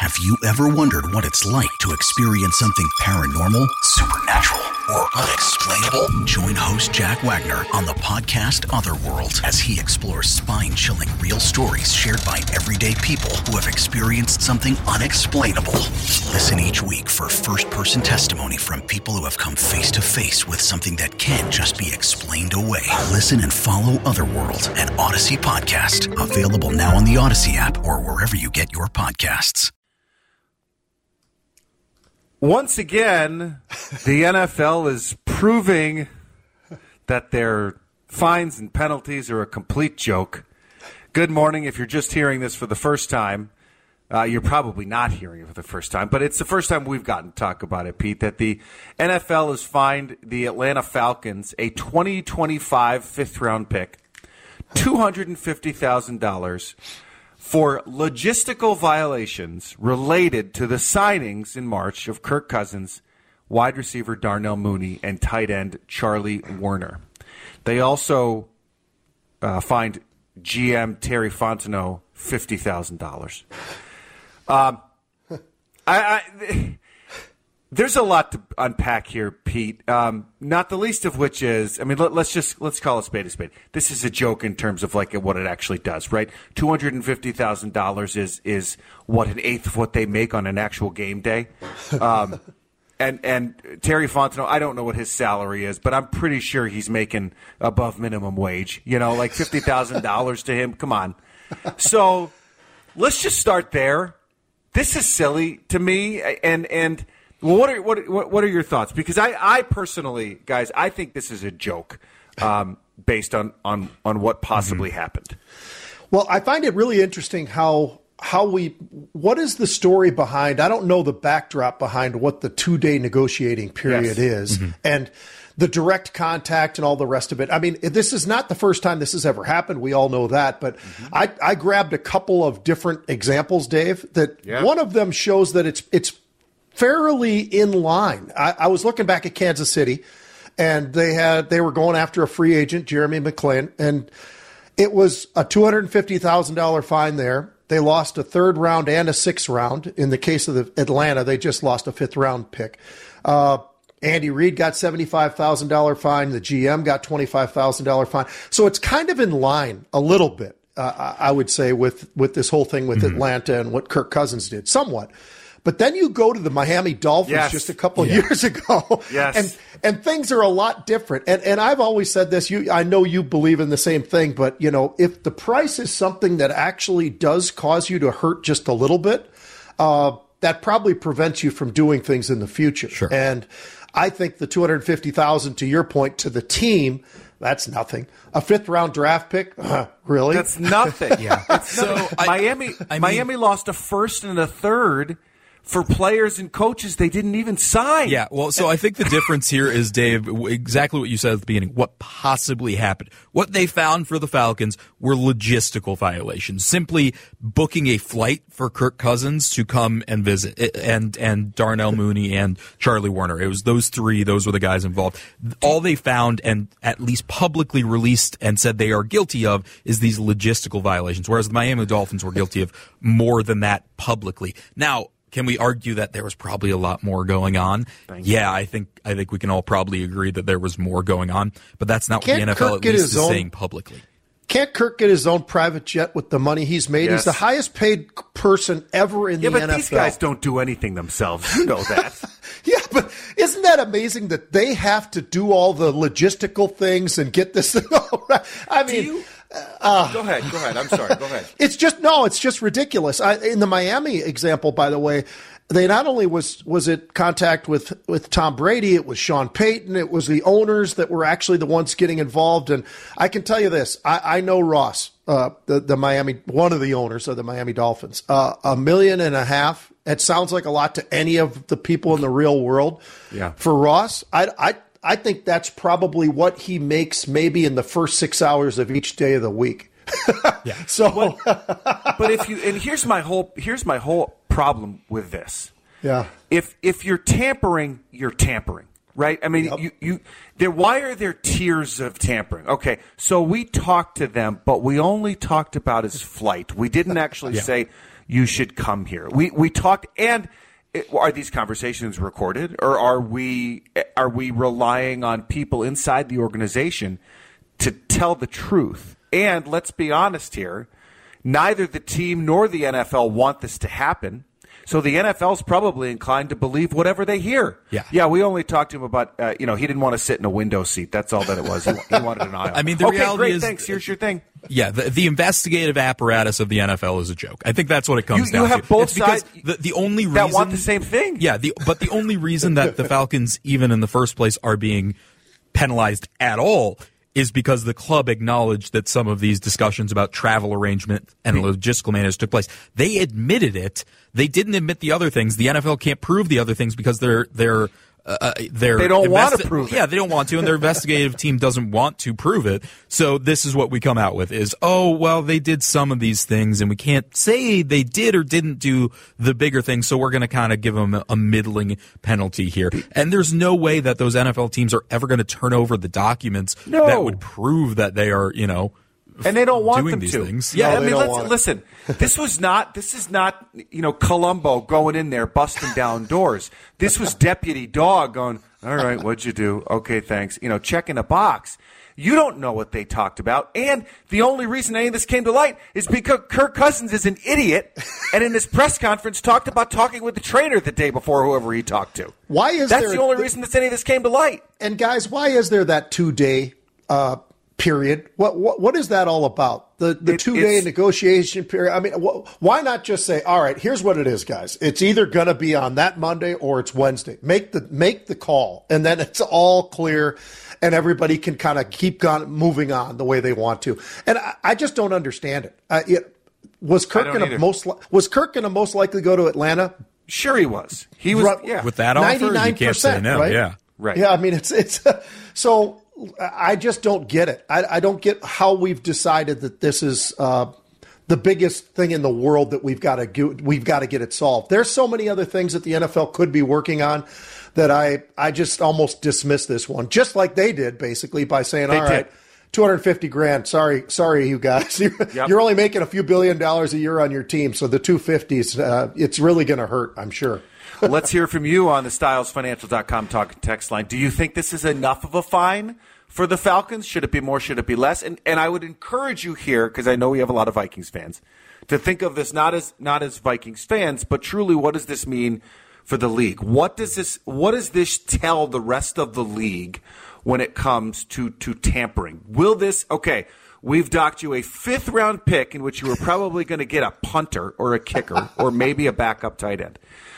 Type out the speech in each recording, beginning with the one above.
Have you ever wondered what it's like to experience something paranormal, supernatural, or unexplainable? Join host Jack Wagner on the podcast Otherworld as he explores spine-chilling real stories shared by everyday people who have experienced something unexplainable. Listen each week for first-person testimony from people who have come face-to-face with something that can't just be explained away. Listen and follow Otherworld, an Odyssey podcast. Available now on the Odyssey app or wherever you get your podcasts. Once again, the NFL is proving that their fines and penalties are a complete joke. Good morning. If you're just hearing this for the first time, you're probably not hearing it for the first time, but it's the first time we've gotten to talk about it, Pete, that the NFL has fined the Atlanta Falcons a 2025 fifth-round pick, $250,000, for logistical violations related to the signings in March of Kirk Cousins, wide receiver Darnell Mooney, and tight end Charlie Woerner. They also fined GM Terry Fontenot $50,000. There's a lot to unpack here, Pete. Not the least of which is, I mean, let's call a spade a spade. This is a joke in terms of like what it actually does, right? $250,000 is what, an eighth of what they make on an actual game day. And Terry Fontenot, I don't know what his salary is, but I'm pretty sure he's making above minimum wage. You know, like $50,000 to him. Come on. So let's just start there. This is silly to me, and well, what are your thoughts? Because I personally, guys, I think this is a joke based on what possibly happened. Well, I find it really interesting what is the story behind, I don't know the backdrop behind what the 2-day negotiating period is, and the direct contact and all the rest of it. I mean, this is not the first time this has ever happened. We all know that. But I grabbed a couple of different examples, Dave, that one of them shows that it's fairly in line. I was looking back at Kansas City, and they were going after a free agent, Jeremy McClain, and it was a $250,000 fine there. They lost a third round and a sixth round. In the case of Atlanta, they just lost a fifth round pick. Andy Reid got $75,000 fine. The GM got $25,000 fine. So it's kind of in line a little bit, I would say, with this whole thing with Atlanta and what Kirk Cousins did, somewhat. But then you go to the Miami Dolphins just a couple of years ago, and things are a lot different. And I've always said this. I know you believe in the same thing, but you know, if the price is something that actually does cause you to hurt just a little bit, that probably prevents you from doing things in the future. Sure. And I think the $250,000, to your point, to the team, that's nothing. A fifth-round draft pick, really? That's nothing. Miami lost a first and a third for players and coaches they didn't even sign. Yeah, well, so I think the difference here is, Dave, exactly what you said at the beginning, what possibly happened. What they found for the Falcons were logistical violations, simply booking a flight for Kirk Cousins to come and visit, and Darnell Mooney and Charlie Woerner. It was those three, those were the guys involved. All they found, and at least publicly released and said they are guilty of, is these logistical violations, whereas the Miami Dolphins were guilty of more than that publicly. Now, can we argue that there was probably a lot more going on? Yeah, I think we can all probably agree that there was more going on, but that's not what the NFL at least is saying publicly. Can't Kirk get his own private jet with the money he's made? He's the highest paid person ever in the NFL. Yeah, but these guys don't do anything themselves. You know that. Yeah, but isn't that amazing that they have to do all the logistical things and get this thing all right? I mean, go ahead. I'm sorry. Go ahead. It's just ridiculous. In the Miami example, by the way, they not only was it contact with Tom Brady, it was Sean Payton, it was the owners that were actually the ones getting involved. And I can tell you this, I know Ross, the Miami, one of the owners of the Miami Dolphins, $1.5 million. It sounds like a lot to any of the people in the real world. Yeah. For Ross, I think that's probably what he makes maybe in the first 6 hours of each day of the week. Yeah. So, but here's my whole problem with this. Yeah. If you're tampering, you're tampering, right? I mean, why are there tiers of tampering? Okay, so we talked to them, but we only talked about his flight. We didn't actually say, you should come here. We talked, and are these conversations recorded, or are we relying on people inside the organization to tell the truth? And let's be honest here, neither the team nor the NFL want this to happen. So the NFL's probably inclined to believe whatever they hear. Yeah. We only talked to him about, he didn't want to sit in a window seat. That's all that it was. He wanted an aisle. I mean, the reality great, is, thanks. Here's your thing. Yeah, the investigative apparatus of the NFL is a joke. I think that's what it comes down to. You have both sides the only reason that want the same thing. Yeah, but the only reason that the Falcons, even in the first place, are being penalized at all is because the club acknowledged that some of these discussions about travel arrangement and logistical matters took place. They admitted it. They didn't admit the other things. The NFL can't prove the other things because they don't want to prove it. Yeah, they don't want to, and their investigative team doesn't want to prove it. So this is what we come out with is, they did some of these things, and we can't say they did or didn't do the bigger things, so we're going to kind of give them a middling penalty here. And there's no way that those NFL teams are ever going to turn over the documents that would prove that they are, and they don't want doing them these to. Things. Yeah, No, listen. This is not Columbo going in there busting down doors. This was Deputy Dog going, all right, what'd you do? Okay, thanks. Checking a box. You don't know what they talked about, and the only reason any of this came to light is because Kirk Cousins is an idiot, and in his press conference talked about talking with the trainer the day before whoever he talked to. That's the only reason that any of this came to light. And guys, why is there that 2-day period? What is that all about? The 2-day negotiation period. I mean, why not just say, all right, here's what it is, guys. It's either going to be on that Monday or it's Wednesday. Make the call, and then it's all clear, and everybody can kind of keep moving on the way they want to. And I just don't understand it. Was Kirk going to most likely go to Atlanta? Sure, he was. He was. Yeah. With that offer, you can't say no. Right? Yeah, right. Yeah, I mean, it's so. I just don't get it. I don't get how we've decided that this is the biggest thing in the world that we've got to get it solved. There's so many other things that the NFL could be working on that I just almost dismiss this one, just like they did basically by saying, all right, $250,000. Sorry, you guys. You're only making a few $1 billion a year on your team, so the $250s, it's really going to hurt, I'm sure. Let's hear from you on the StylesFinancial.com talk text line. Do you think this is enough of a fine for the Falcons? Should it be more? Should it be less? And I would encourage you here, because I know we have a lot of Vikings fans, to think of this not as Vikings fans, but truly, what does this mean for the league? What does this tell the rest of the league when it comes to tampering? Will this we've docked you a 5th round pick in which you were probably going to get a punter or a kicker or maybe a backup tight end.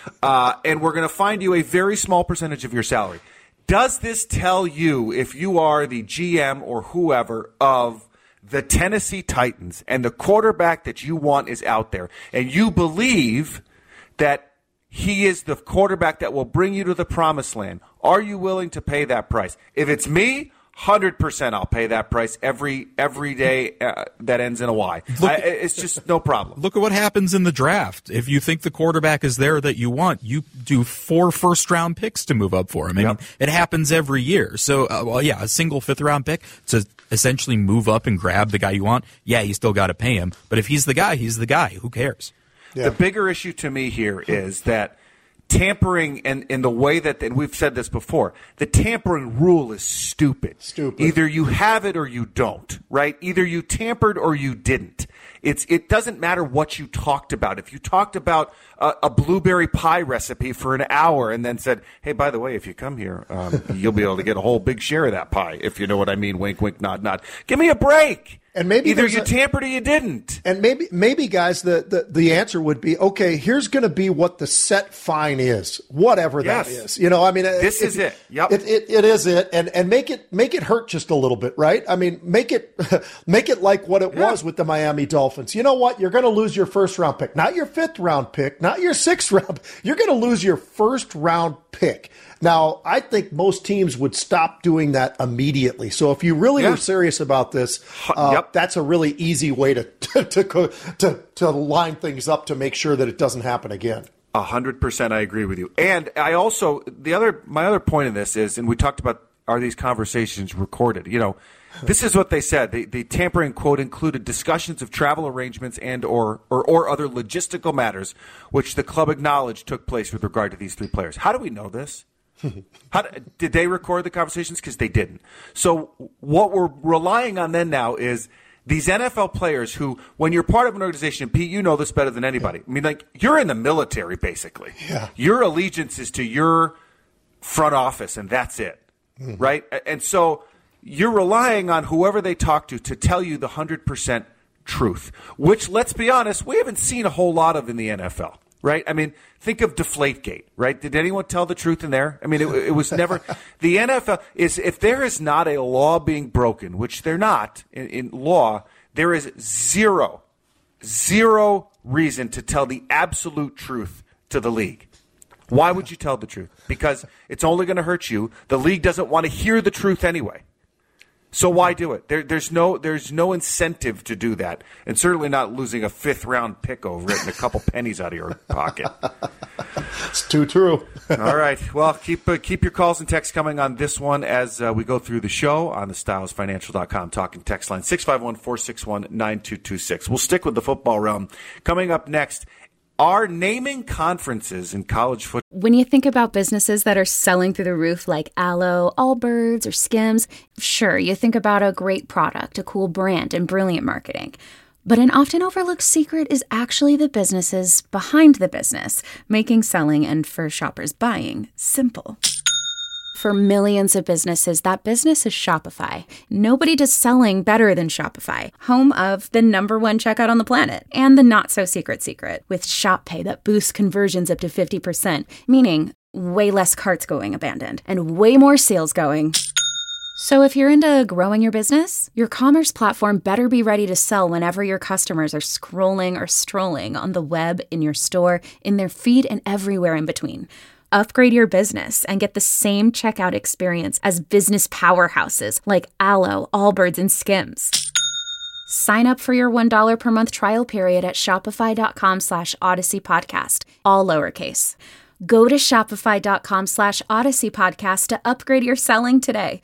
And we're going to find you a very small percentage of your salary. Does this tell you, if you are the GM or whoever of the Tennessee Titans and the quarterback that you want is out there, and you believe that he is the quarterback that will bring you to the promised land, are you willing to pay that price? If it's me, 100% I'll pay that price every day that ends in a Y. It's just no problem. Look at what happens in the draft. If you think the quarterback is there that you want, you do 4 first-round picks to move up for him. I mean, it happens every year. So, a single 5th-round pick to essentially move up and grab the guy you want, you still got to pay him. But if he's the guy, he's the guy. Who cares? Yeah. The bigger issue to me here is that tampering and in the way that, and we've said this before, the tampering rule is stupid. Either you have it or you don't, right? Either you tampered or you didn't. It doesn't matter what you talked about. If you talked about a blueberry pie recipe for an hour and then said, hey, by the way, if you come here, you'll be able to get a whole big share of that pie, if you know what I mean. Wink, wink, nod, nod. Give me a break. And maybe either you tampered or you didn't. And maybe guys, the answer would be, okay, here's going to be what the set fine is, whatever that is. This is it. Yep. It is it, and make it hurt just a little bit, right? I mean, make it like what it was with the Miami Dolphins. You know what? You're going to lose your 1st round pick, not your 5th round pick, not your 6th round. You're going to lose your 1st round pick. Now, I think most teams would stop doing that immediately. So if you really were serious about this, that's a really easy way to line things up to make sure that it doesn't happen again. 100%, I agree with you. And I also my other point in this is, and we talked about are these conversations recorded? You know, this is what they said. The tampering, quote, included discussions of travel arrangements and or other logistical matters, which the club acknowledged took place with regard to these three players. How do we know this? Did they record the conversations? Because they didn't. So what we're relying on then now is these NFL players who, when you're part of an organization, Pete, you know this better than anybody. I mean, like, you're in the military, basically. Yeah. Your allegiance is to your front office, and that's it, right? And so you're relying on whoever they talk to tell you the 100% truth, which, let's be honest, we haven't seen a whole lot of in the NFL, right? I mean, think of Deflategate, right? Did anyone tell the truth in there? I mean, it was never – the NFL is – if there is not a law being broken, which they're not in law, there is zero reason to tell the absolute truth to the league. Why would you tell the truth? Because it's only going to hurt you. The league doesn't want to hear the truth anyway. So why do it? There's no incentive to do that, and certainly not losing a 5th-round pick over it and a couple pennies out of your pocket. It's too true. All right. Well, keep your calls and texts coming on this one as we go through the show on the StylesFinancial.com talking text line 651-461-9226. We'll stick with the football realm. Coming up next, are naming conferences in college football. When you think about businesses that are selling through the roof like Aloe, Allbirds, or Skims, sure, you think about a great product, a cool brand, and brilliant marketing. But an often overlooked secret is actually the businesses behind the business, making selling and for shoppers buying simple. For millions of businesses, that business is Shopify. Nobody does selling better than Shopify, home of the #1 checkout on the planet, and the not-so-secret secret, with Shop Pay that boosts conversions up to 50%, meaning way less carts going abandoned, and way more sales going. So if you're into growing your business, your commerce platform better be ready to sell whenever your customers are scrolling or strolling on the web, in your store, in their feed, and everywhere in between. Upgrade your business and get the same checkout experience as business powerhouses like Aloe, Allbirds, and Skims. Sign up for your $1 per month trial period at shopify.com/Odyssey Podcast, all lowercase. Go to shopify.com/Odyssey Podcast to upgrade your selling today.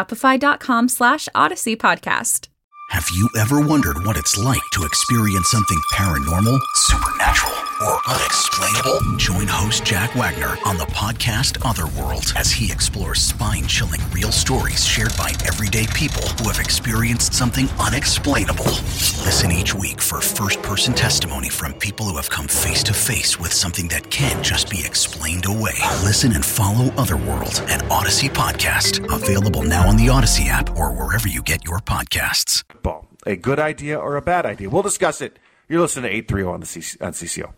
Shopify.com/Odyssey Podcast. Have you ever wondered what it's like to experience something paranormal, supernatural, or unexplainable? Join host Jack Wagner on the podcast Otherworld as he explores spine-chilling real stories shared by everyday people who have experienced something unexplainable. Listen each week for first-person testimony from people who have come face-to-face with something that can't just be explained away. Listen and follow Otherworld, an Odyssey podcast. Available now on the Odyssey app or wherever you get your podcasts. A good idea or a bad idea? We'll discuss it. You're listening to 830 on CCO.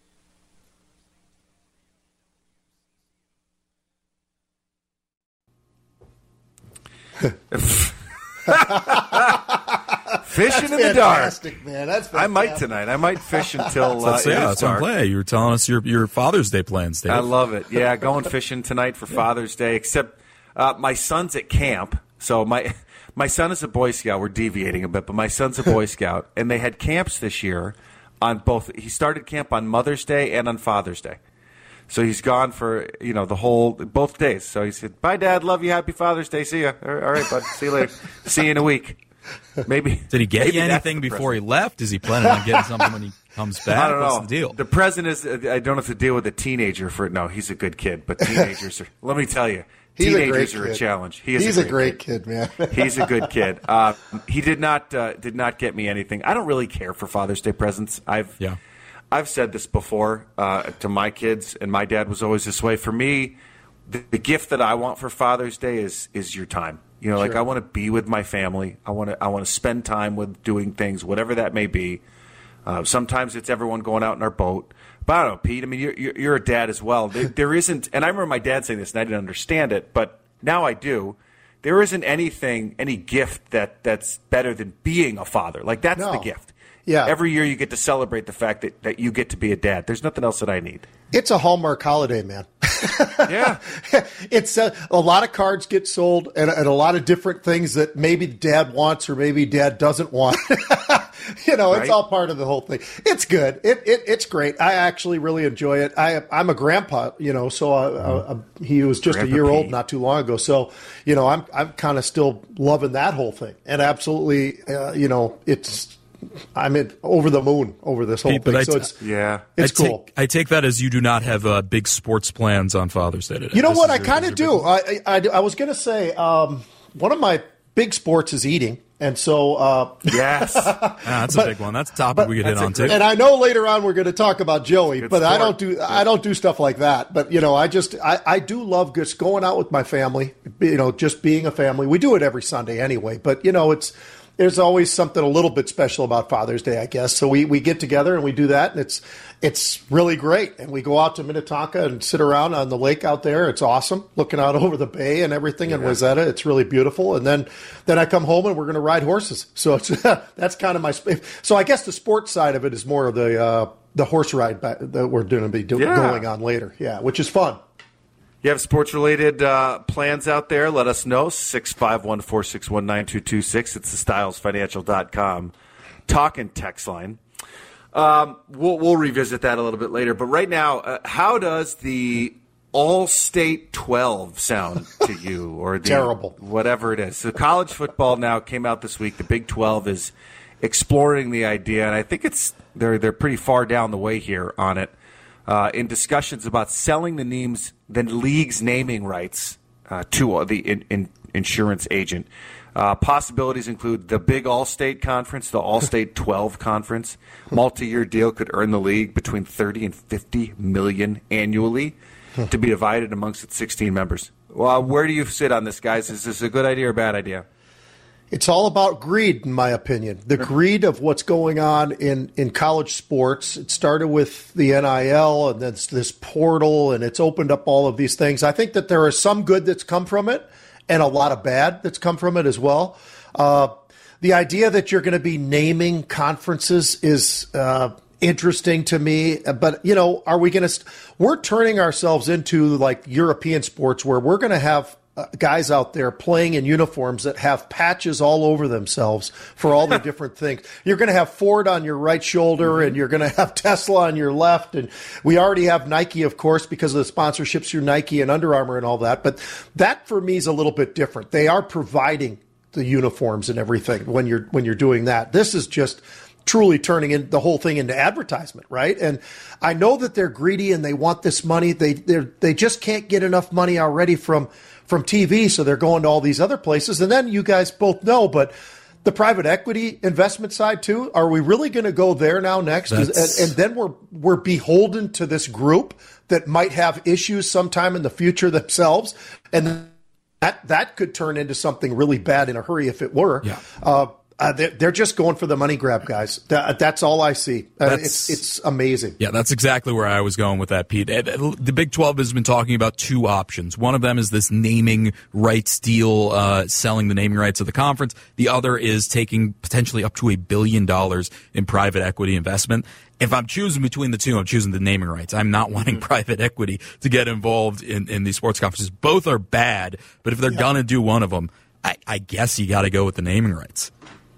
Fishing in the dark, man. That's fantastic. I might tonight. I might fish until that's dark. I'm glad you were telling us your Father's Day plans, Dave. I love it. Yeah, going fishing tonight for Father's Day. Except my son's at camp, so my son is a Boy Scout. We're deviating a bit, but my son's a Boy Scout, and they had camps this year on both. He started camp on Mother's Day and on Father's Day. So he's gone for, both days. So he said, "Bye, Dad. Love you. Happy Father's Day. See ya." All right, bud. See you later. See you in a week. Maybe. Did he get you anything before he left? Is he planning on getting something when he comes back? I don't know. What's the deal? The present is, I don't have to deal with a teenager for it. No, he's a good kid. But teenagers are, let me tell you, teenagers are a challenge. He's a great kid, man. He's a good kid. He did not get me anything. I don't really care for Father's Day presents. I've said this before to my kids, and my dad was always this way. For me, the gift that I want for Father's Day is your time. Like I want to be with my family. I want to spend time with doing things, whatever that may be. Sometimes it's everyone going out in our boat. But I don't know, Pete. I mean, you're a dad as well. There isn't, and I remember my dad saying this, and I didn't understand it, but now I do. There isn't any gift that's better than being a father. Like that's the gift. Yeah. Every year you get to celebrate the fact that you get to be a dad. There's nothing else that I need. It's a Hallmark holiday, man. Yeah. It's a lot of cards get sold and a lot of different things that maybe dad wants or maybe dad doesn't want. It's all part of the whole thing. It's good. It's great. I actually really enjoy it. I'm a grandpa, so he was just Grandpa a year P. old not too long ago. So, I'm kind of still loving that whole thing. And absolutely, I'm over the moon over this whole thing. So it's cool. I take that as you do not have big sports plans on Father's Day today. You know what? I kind of do. I was going to say one of my big sports is eating. And so, yes, that's a big one. That's a topic we could hit on too. And I know later on we're going to talk about Joey, but sport. I don't do stuff like that. But I do love just going out with my family. Just being a family. We do it every Sunday anyway. But there's always something a little bit special about Father's Day, I guess. So we get together and we do that, and it's really great. And we go out to Minnetonka and sit around on the lake out there. It's awesome, looking out over the bay and everything in Wayzata. It's really beautiful. And then I come home and we're going to ride horses. So that's kind of my – so I guess the sports side of it is more of the horse ride that we're going to be going on later, which is fun. You have sports-related plans out there, let us know, 651-461-9226. It's the StylesFinancial.com talk and text line. We'll revisit that a little bit later. But right now, how does the All-State 12 sound to you? Or the, terrible. Whatever it is. So college football now came out this week. The Big 12 is exploring the idea, and I think they're pretty far down the way here on it. In discussions about selling the league's naming rights to the insurance agent. Possibilities include the Big All-State Conference, the All-State 12 Conference. Multi-year deal could earn the league between $30 and $50 million annually to be divided amongst its 16 members. Well, where do you sit on this, guys? Is this a good idea or a bad idea? It's all about greed, in my opinion. The greed of what's going on in college sports. It started with the NIL and then this portal, and it's opened up all of these things. I think that there is some good that's come from it and a lot of bad that's come from it as well. The idea that you're going to be naming conferences is interesting to me. But, are we going to we're turning ourselves into like European sports where we're going to have guys out there playing in uniforms that have patches all over themselves for all the different things. You're going to have Ford on your right shoulder and you're going to have Tesla on your left. And we already have Nike, of course, because of the sponsorships through Nike and Under Armour and all that. But that for me is a little bit different. They are providing the uniforms and everything when you're doing that. This is just truly turning the whole thing into advertisement, right? And I know that they're greedy and they want this money. They just can't get enough money already from TV, so they're going to all these other places. And then you guys both know, but the private equity investment side too, are we really going to go there now next? And then we're beholden to this group that might have issues sometime in the future themselves, and that could turn into something really bad in a hurry if it were. Yeah. They're just going for the money grab, guys. That's all I see. It's amazing. Yeah, that's exactly where I was going with that, Pete. The Big 12 has been talking about two options. One of them is this naming rights deal, selling the naming rights of the conference. The other is taking potentially up to $1 billion in private equity investment. If I'm choosing between the two, I'm choosing the naming rights. I'm not wanting private equity to get involved in these sports conferences. Both are bad, but if they're going to do one of them, I guess you got to go with the naming rights.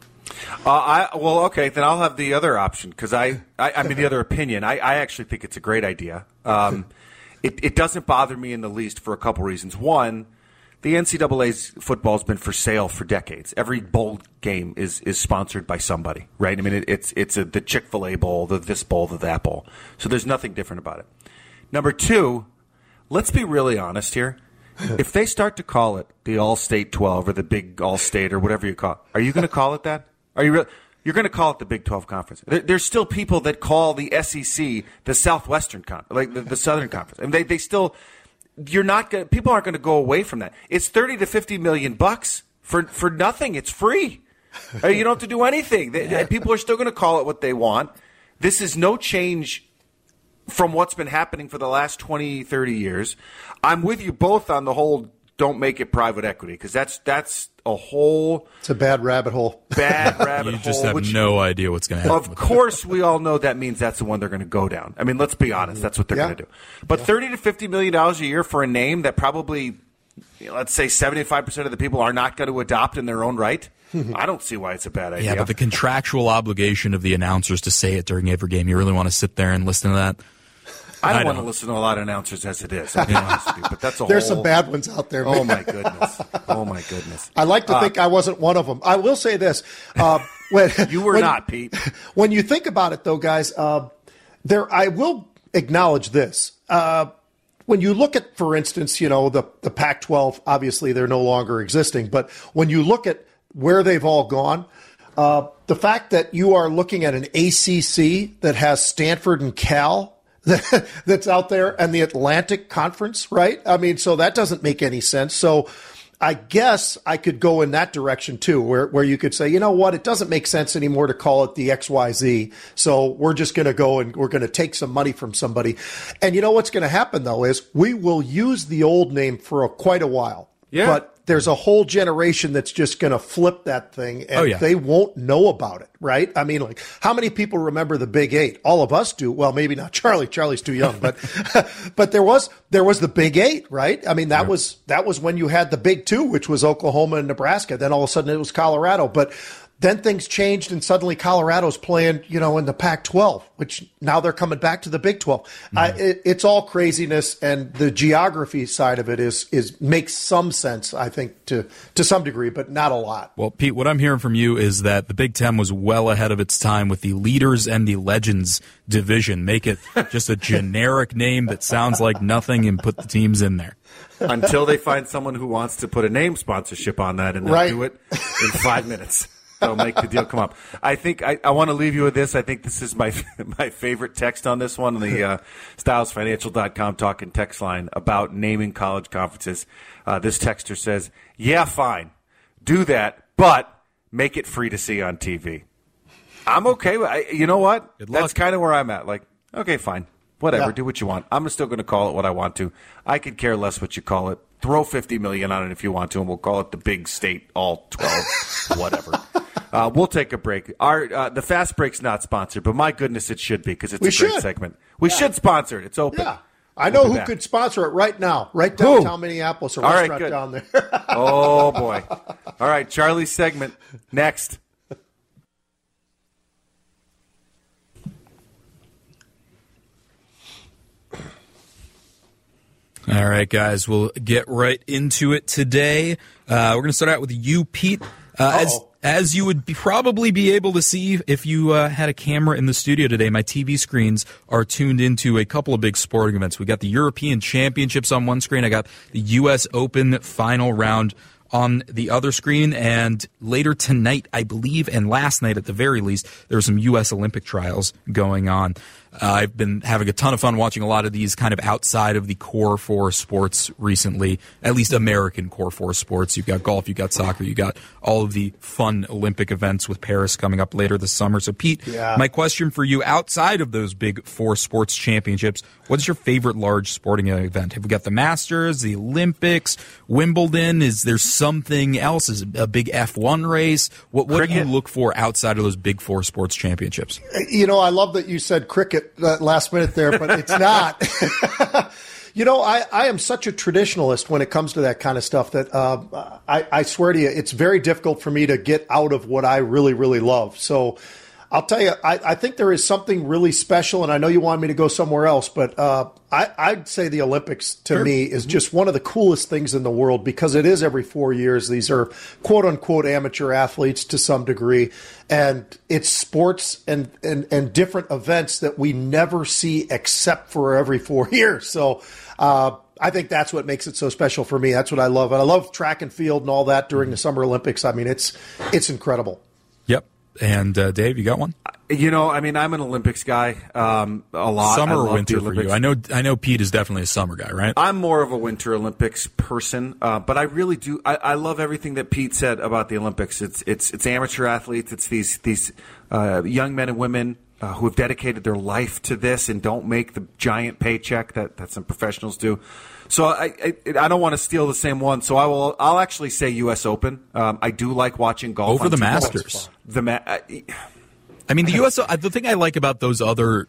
Okay, then I'll have the other option because I mean the other opinion. I actually think it's a great idea. It doesn't bother me in the least for a couple reasons. One, the NCAA's football has been for sale for decades. Every bowl game is sponsored by somebody, right? I mean, it's the Chick-fil-A bowl, the this bowl, the that bowl. So there's nothing different about it. Number two, let's be really honest here. If they start to call it the All-State 12 or the Big All-State or whatever you call it, are you going to call it that? Are you You're going to call it the Big 12 Conference. There's still people that call the SEC the Southwestern Conference, like the Southern Conference. I mean, they still. People aren't going to go away from that. It's $30 to $50 million for nothing. It's free. You don't have to do anything. People are still going to call it what they want. This is no change from what's been happening for the last 20, 30 years. I'm with you both on the whole don't make it private equity because that's a whole... It's a bad rabbit hole. You just have no idea what's going to happen. Of course, we all know that means that's the one they're going to go down. I mean, let's be honest. That's what they're going to do. But $30 to $50 million a year for a name that probably, let's say 75% of the people are not going to adopt in their own right. I don't see why it's a bad idea. Yeah, but the contractual obligation of the announcers to say it during every game, you really want to sit there and listen to that? I don't want to listen to a lot of announcers as it is. I'll be honest with you, but that's There's some bad ones out there. Oh my goodness! I like to think I wasn't one of them. I will say this: you were not, Pete. When you think about it, though, guys, I will acknowledge this. When you look at, for instance, the Pac-12, obviously they're no longer existing, but when you look at where they've all gone, the fact that you are looking at an ACC that has Stanford and Cal that's out there and the Atlantic Conference, right? I mean, so that doesn't make any sense. So I guess I could go in that direction too, where you could say, you know what, it doesn't make sense anymore to call it the XYZ. So we're just going to go and we're going to take some money from somebody. And you know what's going to happen though is we will use the old name for quite a while. Yeah. But there's a whole generation that's just going to flip that thing and they won't know about it, right? I mean, like, how many people remember the Big Eight? All of us do. Well, maybe not Charlie. Charlie's too young, but but there was the Big Eight, right? I mean, that was when you had the Big Two, which was Oklahoma and Nebraska. Then all of a sudden it was Colorado, but then things changed and suddenly Colorado's playing, in the Pac-12, which now they're coming back to the Big 12. It's all craziness, and the geography side of it is makes some sense, I think, to some degree, but not a lot. Well, Pete, what I'm hearing from you is that the Big Ten was well ahead of its time with the Leaders and the Legends division. Make it just a generic name that sounds like nothing and put the teams in there. Until they find someone who wants to put a name sponsorship on that and they'll do it in 5 minutes. They'll make the deal come up. I think I want to leave you with this. I think this is my favorite text on this one, on the StylesFinancial.com talking text line about naming college conferences. This texter says, yeah, fine. Do that, but make it free to see on TV. I'm okay with it. You know what? That's kind of where I'm at. Like, okay, fine. Whatever. Do what you want. I'm still going to call it what I want to. I could care less what you call it. Throw $50 million on it if you want to, and we'll call it the Big State All 12, whatever. We'll take a break. The Fast Break's not sponsored, but my goodness, it should be because it's a great segment. We should sponsor it. It's open. Yeah. I know who could sponsor it right now. Right downtown Minneapolis, a restaurant down there. Oh, boy. All right, Charlie's segment next. All right, guys, we'll get right into it today. We're going to start out with you, Pete. As you would probably be able to see if you had a camera in the studio today, my TV screens are tuned into a couple of big sporting events. We got the European Championships on one screen. I got the U.S. Open final round on the other screen, and later tonight, I believe, and last night at the very least, there were some U.S. Olympic trials going on. I've been having a ton of fun watching a lot of these kind of outside of the core four sports recently, at least American core four sports. You've got golf, you've got soccer, you've got all of the fun Olympic events with Paris coming up later this summer. So, Pete, my question for you, outside of those big four sports championships, what's your favorite large sporting event? Have we got the Masters, the Olympics, Wimbledon? Is there something else? Is it a big F1 race? What do you look for outside of those big four sports championships? I love that you said cricket last minute there, but it's not. I am such a traditionalist when it comes to that kind of stuff that I swear to you, it's very difficult for me to get out of what I really, really love. So I'll tell you, I think there is something really special, and I know you want me to go somewhere else, but I'd say the Olympics to me is just one of the coolest things in the world because it is every 4 years. These are quote-unquote amateur athletes to some degree, and it's sports and different events that we never see except for every 4 years. So I think that's what makes it so special for me. That's what I love. And I love track and field and all that during the Summer Olympics. I mean, it's incredible. Yep. And Dave, you got one? I'm an Olympics guy a lot. Summer or winter for you? I know Pete is definitely a summer guy, right? I'm more of a Winter Olympics person, but I really do. I love everything that Pete said about the Olympics. It's amateur athletes. It's these young men and women who have dedicated their life to this and don't make the giant paycheck that some professionals do. So I don't want to steal the same one. So I'll actually say U.S. Open. I do like watching golf over the Masters. The U.S. The thing I like about those other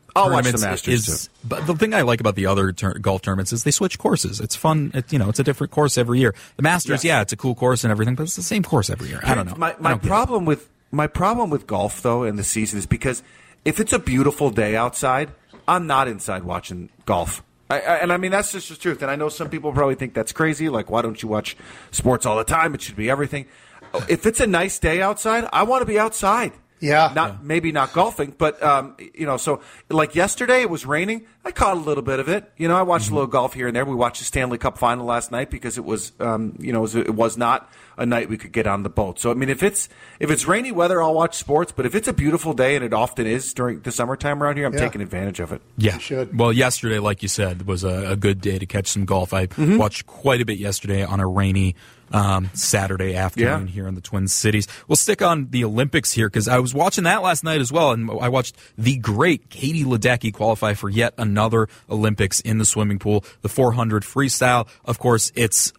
I'll watch tournaments the Masters too. But the thing I like about the other golf tournaments is they switch courses. It's fun. It's a different course every year. The Masters, it's a cool course and everything, but it's the same course every year. I don't know. My problem with golf though in the season is because if it's a beautiful day outside, I'm not inside watching golf. I mean, that's just the truth. And I know some people probably think that's crazy. Like, why don't you watch sports all the time? It should be everything. If it's a nice day outside, I want to be outside. Yeah. Maybe not golfing, but, so like yesterday it was raining. I caught a little bit of it. I watched a little golf here and there. We watched the Stanley Cup final last night because it was, it was not a night we could get on the boat. So, I mean, if it's rainy weather, I'll watch sports, but if it's a beautiful day, and it often is during the summertime around here, I'm taking advantage of it. Yeah. You should. Well, yesterday, like you said, was a good day to catch some golf. I watched quite a bit yesterday on a rainy Saturday afternoon here in the Twin Cities. We'll stick on the Olympics here because I was watching that last night as well, and I watched the great Katie Ledecky qualify for yet another Olympics in the swimming pool, the 400 freestyle. Of course, it's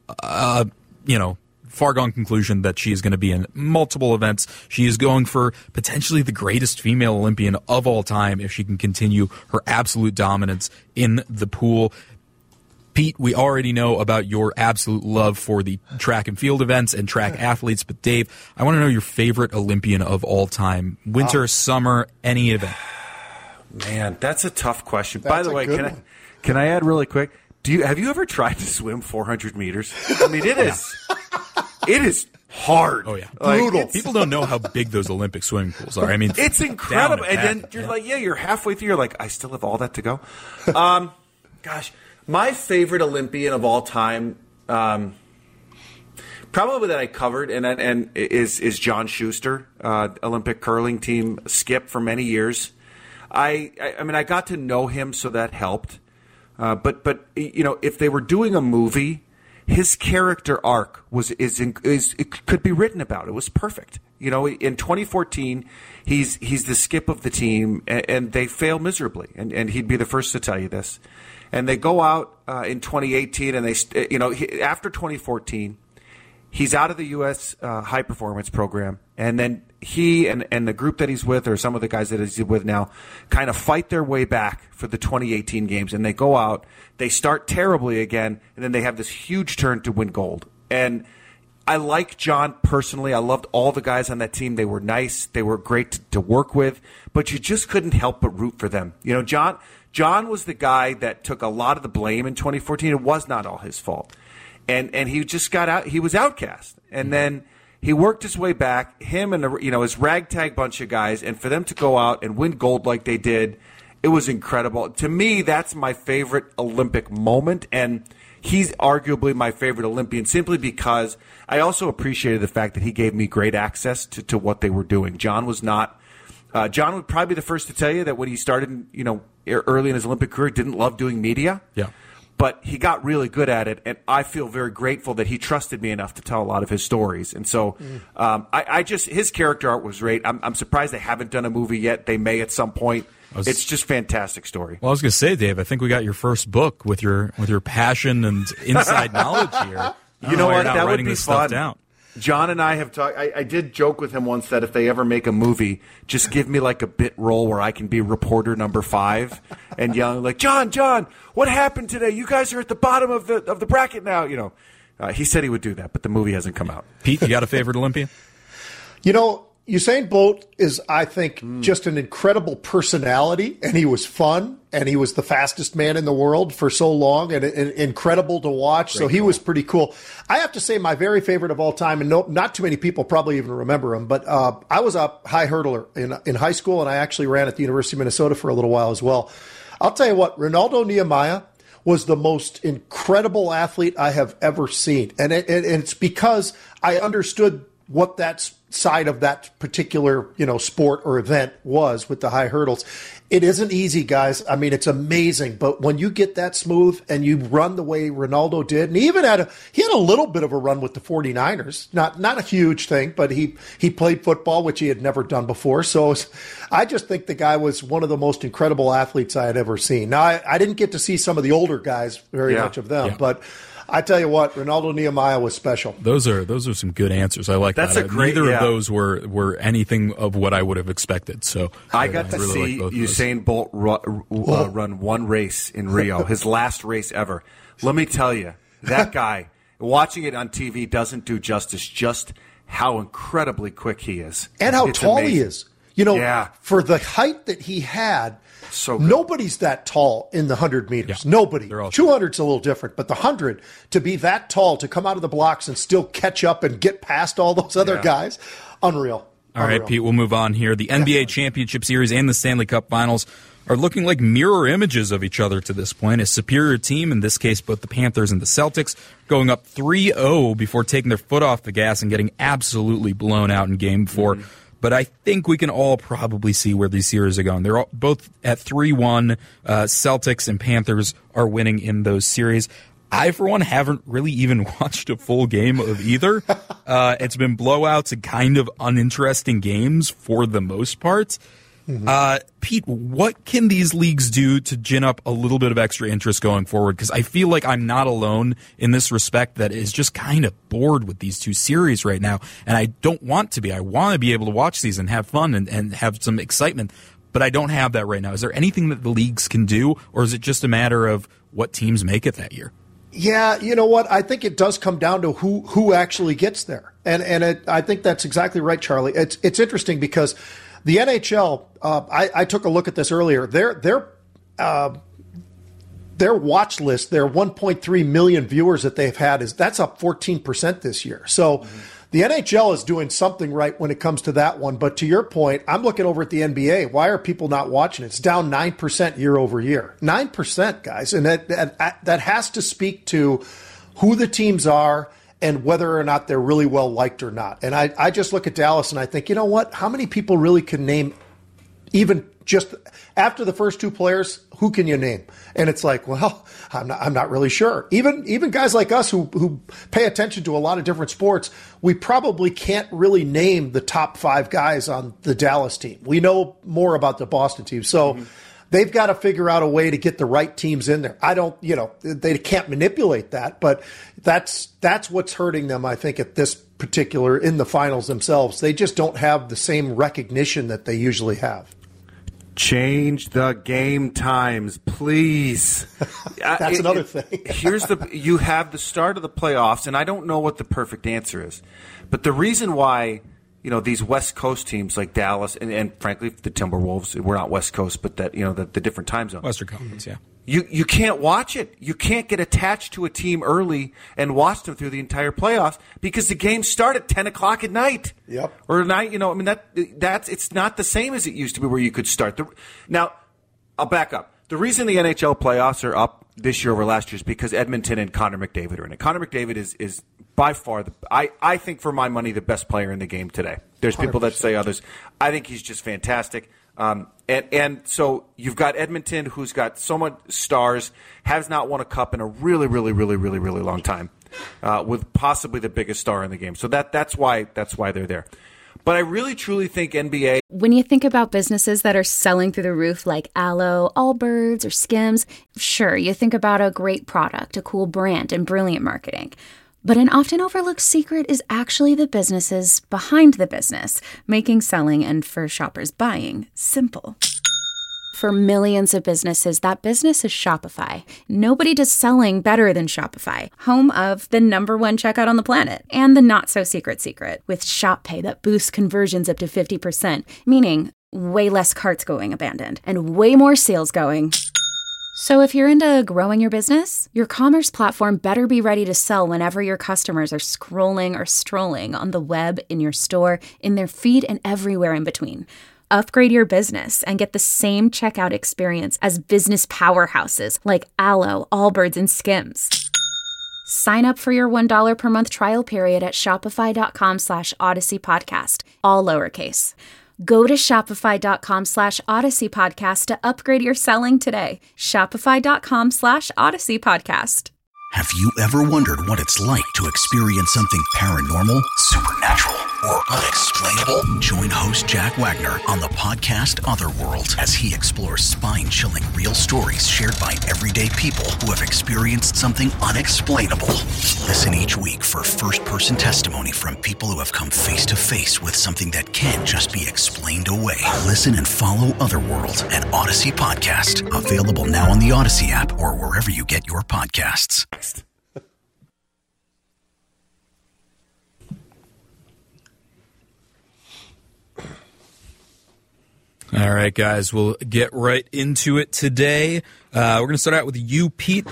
far-gone conclusion that she is going to be in multiple events. She is going for potentially the greatest female Olympian of all time if she can continue her absolute dominance in the pool. Pete, we already know about your absolute love for the track and field events and track athletes, but Dave, I want to know your favorite Olympian of all time. Winter, summer, any event. Man, that's a tough question. By the way, can I add really quick? Have you ever tried to swim 400 meters? I mean, it is hard. Oh, yeah. Brutal. People don't know how big those Olympic swimming pools are. I mean, it's incredible. And then you're like, you're halfway through. You're like, I still have all that to go. Gosh, my favorite Olympian of all time, probably that I covered, and is John Schuster, Olympic curling team skip for many years. I mean, I got to know him, so that helped. But if they were doing a movie, his character arc it could be written about. It was perfect. In 2014, he's the skip of the team, and they fail miserably. And he'd be the first to tell you this. And they go out in 2018, and after 2014, he's out of the U.S. high performance program, and then he and the group that he's with, or some of the guys that he's with now, kind of fight their way back for the 2018 games, and they go out, they start terribly again, and then they have this huge turn to win gold. And I like John personally. I loved all the guys on that team. They were nice. They were great to work with, but you just couldn't help but root for them. John was the guy that took a lot of the blame in 2014. It was not all his fault. And he just got out. He was outcast. And then he worked his way back, him and his ragtag bunch of guys, and for them to go out and win gold like they did, it was incredible. To me, that's my favorite Olympic moment, and he's arguably my favorite Olympian simply because I also appreciated the fact that he gave me great access to what they were doing. John was not John would probably be the first to tell you that when he started, early in his Olympic career, didn't love doing media. Yeah. But he got really good at it, and I feel very grateful that he trusted me enough to tell a lot of his stories. And so his character art was great. I'm surprised they haven't done a movie yet. They may at some point. It's just a fantastic story. Well, I was going to say, Dave, I think we got your first book with your passion and inside knowledge here. You know what? That would be this fun. Stuff down. John and I have talked. I did joke with him once that if they ever make a movie, just give me like a bit role where I can be reporter number 5 and yelling like, John, what happened today? You guys are at the bottom of the bracket now. He said he would do that, but the movie hasn't come out. Pete, you got a favorite Olympian? Usain Bolt is, I think, just an incredible personality, and he was fun, and he was the fastest man in the world for so long, and incredible to watch. So he was pretty cool. I have to say my very favorite of all time, and not too many people probably even remember him, but I was a high hurdler in high school, and I actually ran at the University of Minnesota for a little while as well. I'll tell you what, Ronaldo Nehemiah was the most incredible athlete I have ever seen, and it's because I understood what that side of that particular, sport or event was with the high hurdles. It isn't easy, guys. I mean, it's amazing. But when you get that smooth and you run the way Ronaldo did, and he even had a little bit of a run with the 49ers, not a huge thing, but he played football, which he had never done before. So I just think the guy was one of the most incredible athletes I had ever seen. Now, I didn't get to see some of the older guys, very much of them, but I tell you what, Ronaldo Nehemiah was special. Those are some good answers. I like That's that. a great, Neither of those were anything of what I would have expected. So I got to really see Usain Bolt run one race in Rio, his last race ever. Let me tell you, that guy, watching it on TV doesn't do justice just how incredibly quick he is. And how tall he is. For the height that he had, so good. Nobody's that tall in the 100 meters. Yeah. Nobody. 200's a little different, but the 100, to be that tall, to come out of the blocks and still catch up and get past all those other guys, unreal. All right, Pete, we'll move on here. The NBA Championship Series and the Stanley Cup Finals are looking like mirror images of each other to this point. A superior team, in this case both the Panthers and the Celtics, going up 3-0 before taking their foot off the gas and getting absolutely blown out in Game 4. Mm-hmm. But I think we can all probably see where these series are going. They're all, both at 3-1. Celtics and Panthers are winning in those series. I, for one, haven't really even watched a full game of either. It's been blowouts and kind of uninteresting games for the most part. Mm-hmm. Pete, what can these leagues do to gin up a little bit of extra interest going forward? Because I feel like I'm not alone in this respect that is just kind of bored with these two series right now. And I don't want to be. I want to be able to watch these and have fun and have some excitement. But I don't have that right now. Is there anything that the leagues can do? Or is it just a matter of what teams make it that year? Yeah, you know what? I think it does come down to who actually gets there. And I think that's exactly right, Charlie. It's interesting because the NHL, I took a look at this earlier. Their watch list, their 1.3 million viewers that they've had, that's up 14% this year. So the NHL is doing something right when it comes to that one. But to your point, I'm looking over at the NBA. Why are people not watching it? It's down 9% year over year. 9%, guys. And that has to speak to who the teams are and whether or not they're really well liked or not. And I just look at Dallas and I think, you know what? How many people really can name, even just after the first two players, who can you name? And it's like, well, I'm not really sure. Even guys like us who pay attention to a lot of different sports, we probably can't really name the top 5 guys on the Dallas team. We know more about the Boston team. So they've got to figure out a way to get the right teams in there. They can't manipulate that, but that's what's hurting them, I think, at this particular, in the finals themselves. They just don't have the same recognition that they usually have. Change the game times, please. That's another thing. You have the start of the playoffs, and I don't know what the perfect answer is, but the reason why these West Coast teams like Dallas and frankly the Timberwolves, we're not West Coast, but that the different time zones, Western Conference, yeah. You can't watch it. You can't get attached to a team early and watch them through the entire playoffs because the games start at 10 o'clock at night. Yep. Or at night, it's not the same as it used to be where you could start. Now, I'll back up. The reason the NHL playoffs are up this year over last year is because Edmonton and Connor McDavid are in it. Connor McDavid is by far, I think for my money, the best player in the game today. There's people 100%. That say others. I think he's just fantastic. And so you've got Edmonton, who's got so much stars, has not won a cup in a really, really, really, really, really long time, with possibly the biggest star in the game. So that's why they're there. But I really, truly think NBA. When you think about businesses that are selling through the roof like Aloe, Allbirds, or Skims, sure, you think about a great product, a cool brand, and brilliant marketing. But an often overlooked secret is actually the businesses behind the business, making selling and, for shoppers, buying simple. For millions of businesses, that business is Shopify. Nobody does selling better than Shopify, home of the #1 checkout on the planet and the not-so-secret secret with Shop Pay that boosts conversions up to 50%, meaning way less carts going abandoned and way more sales going. So if you're into growing your business, your commerce platform better be ready to sell whenever your customers are scrolling or strolling on the web, in your store, in their feed, and everywhere in between. Upgrade your business and get the same checkout experience as business powerhouses like Aloe, Allbirds, and Skims. Sign up for your $1 per month trial period at shopify.com/Odyssey Podcast, all lowercase. Go to shopify.com/Odyssey Podcast to upgrade your selling today. Shopify.com/Odyssey Podcast. Have you ever wondered what it's like to experience something paranormal, supernatural, or unexplainable? Join host Jack Wagner on the podcast Otherworld as he explores spine-chilling real stories shared by everyday people who have experienced something unexplainable. Listen each week for first-person testimony from people who have come face-to-face with something that can't just be explained away. Listen and follow Otherworld, an Odyssey podcast. Available now on the Odyssey app or wherever you get your podcasts. All right, guys, we'll get right into it today. We're going to start out with you, Pete.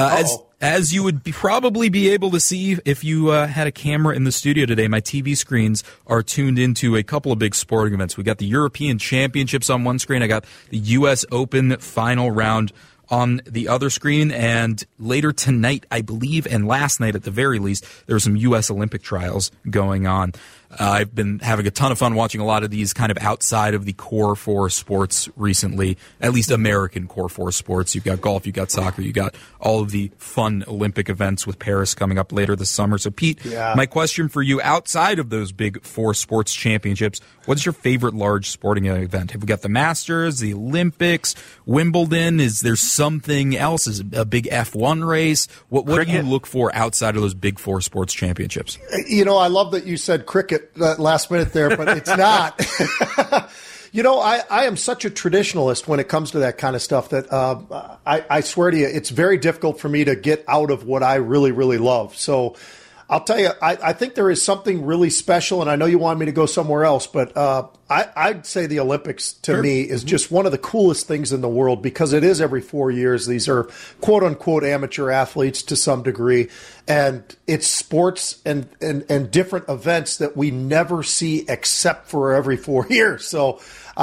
As you would probably be able to see if you had a camera in the studio today, my TV screens are tuned into a couple of big sporting events. We got the European Championships on one screen. I got the U.S. Open final round on the other screen. And later tonight, I believe, and last night at the very least, there were some U.S. Olympic trials going on. I've been having a ton of fun watching a lot of these kind of outside of the core four sports recently, at least American core four sports. You've got golf, you've got soccer, you've got all of the fun Olympic events with Paris coming up later this summer. So, Pete, my question for you, outside of those big four sports championships, what's your favorite large sporting event? Have we got the Masters, the Olympics, Wimbledon? Is there something else? Is it a big F1 race? What do you look for outside of those big four sports championships? You know, I love that you said cricket last minute there, but it's not. You know, I am such a traditionalist when it comes to that kind of stuff that I swear to you, it's very difficult for me to get out of what I really, really love. So I'll tell you, I think there is something really special, and I know you want me to go somewhere else, but I'd say the Olympics to me is just one of the coolest things in the world because it is every 4 years. These are quote-unquote amateur athletes to some degree, and it's sports and different events that we never see except for every 4 years. So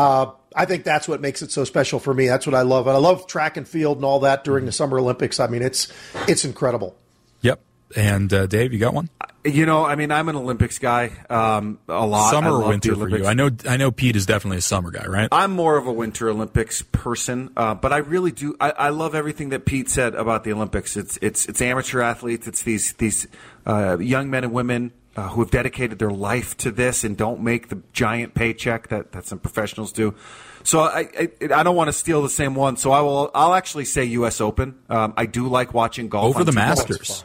I think that's what makes it so special for me. That's what I love. And I love track and field and all that during the Summer Olympics. I mean, it's incredible. Yep. And Dave, you got one? You know, I mean, I'm an Olympics guy a lot. Summer or winter for you? I know Pete is definitely a summer guy, right? I'm more of a Winter Olympics person, but I really do. I love everything that Pete said about the Olympics. It's amateur athletes. It's these young men and women who have dedicated their life to this and don't make the giant paycheck that some professionals do. So I don't want to steal the same one. So I'll actually say U.S. Open. I do like watching golf over the Masters.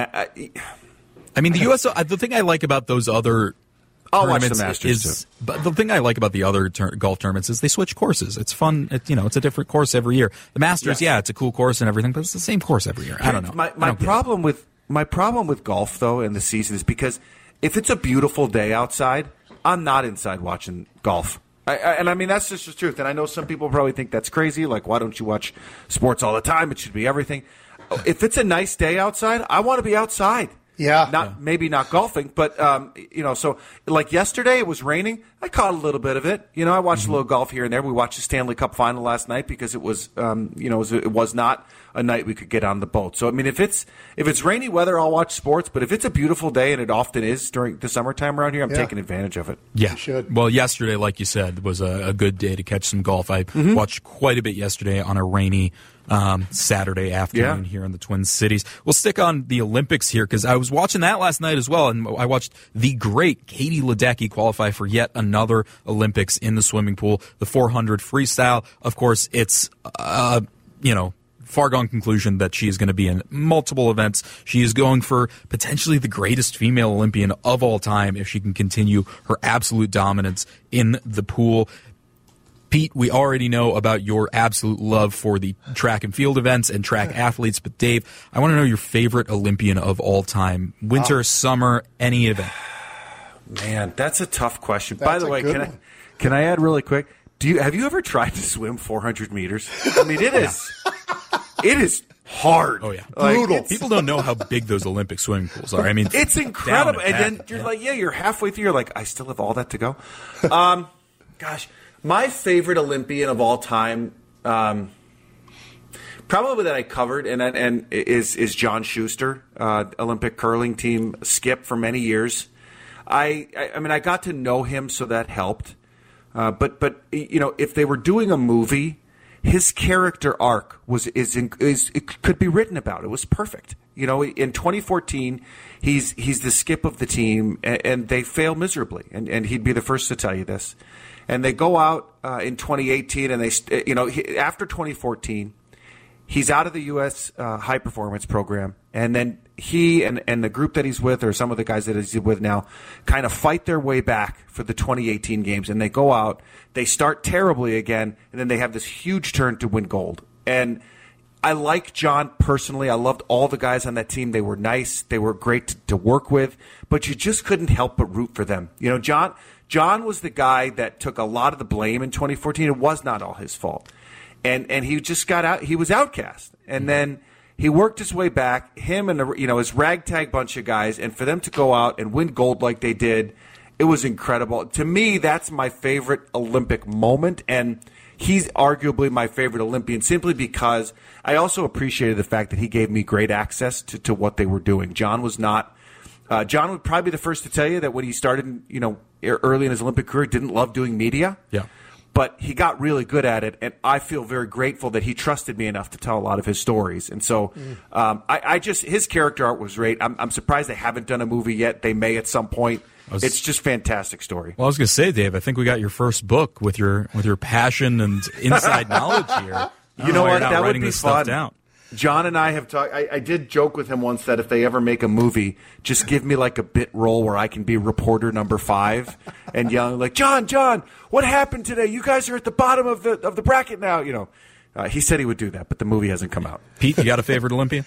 I mean, the U.S. The thing I like about those other tournaments is, but the thing I like about the other golf tournaments is they switch courses. It's fun. It's a different course every year. The Masters, it's a cool course and everything, but it's the same course every year. I don't know. My problem with golf though in the season is because if it's a beautiful day outside, I'm not inside watching golf. I mean, that's just the truth. And I know some people probably think that's crazy. Like, why don't you watch sports all the time? It should be everything. If it's a nice day outside, I want to be outside. Yeah. Maybe not golfing, but, so like yesterday it was raining. I caught a little bit of it. You know, I watched a little golf here and there. We watched the Stanley Cup final last night because it was, it was not a night we could get on the boat. So, I mean, if it's rainy weather, I'll watch sports. But if it's a beautiful day, and it often is during the summertime around here, I'm taking advantage of it. Yeah. You should. Well, yesterday, like you said, was a good day to catch some golf. I watched quite a bit yesterday on a rainy Saturday afternoon here in the Twin Cities. We'll stick on the Olympics here because I was watching that last night as well, and I watched the great Katie Ledecky qualify for yet another Olympics in the swimming pool, the 400 freestyle. Of course, it's foregone conclusion that she is going to be in multiple events. She is going for potentially the greatest female Olympian of all time if she can continue her absolute dominance in the pool. Pete, we already know about your absolute love for the track and field events and track athletes, but Dave, I want to know your favorite Olympian of all time. Winter, summer, any event. Man, that's a tough question. By the way, can I add really quick? Have you ever tried to swim 400 meters? I mean, it is hard. Oh yeah, brutal. People don't know how big those Olympic swimming pools are. I mean, it's incredible. And then you're like, you're halfway through. You're like, I still have all that to go. Gosh. My favorite Olympian of all time, probably that I covered, and is John Schuster, Olympic curling team skip for many years. I mean, I got to know him, so that helped. But if they were doing a movie his character arc it could be written about. It was perfect. You know, in 2014, he's the skip of the team, and they fail miserably. And he'd be the first to tell you this. And they go out in 2018, and after 2014, he's out of the U.S. High Performance Program, and then he and the group that he's with, or some of the guys that he's with now, kind of fight their way back for the 2018 games, and they go out, they start terribly again, and then they have this huge turn to win gold. And I like John personally. I loved all the guys on that team. They were nice. They were great to work with, but you just couldn't help but root for them. You know, John was the guy that took a lot of the blame in 2014. It was not all his fault. And he just got out. He was outcast. And then he worked his way back, him and his ragtag bunch of guys, and for them to go out and win gold like they did, it was incredible. To me, that's my favorite Olympic moment, and he's arguably my favorite Olympian simply because I also appreciated the fact that he gave me great access to what they were doing. John was not. John would probably be the first to tell you that when he started, early in his Olympic career, didn't love doing media. Yeah. But he got really good at it, and I feel very grateful that he trusted me enough to tell a lot of his stories. And so his character art was great. I'm surprised they haven't done a movie yet. They may at some point. It's just a fantastic story. Well, I was going to say, Dave, I think we got your first book with your passion and inside knowledge here. You know what? That would be fun. Down. John and I have talked. I did joke with him once that if they ever make a movie, just give me like a bit role where I can be reporter number 5 and yelling like, John, what happened today? You guys are at the bottom of the bracket now. He said he would do that, but the movie hasn't come out. Pete, you got a favorite Olympian?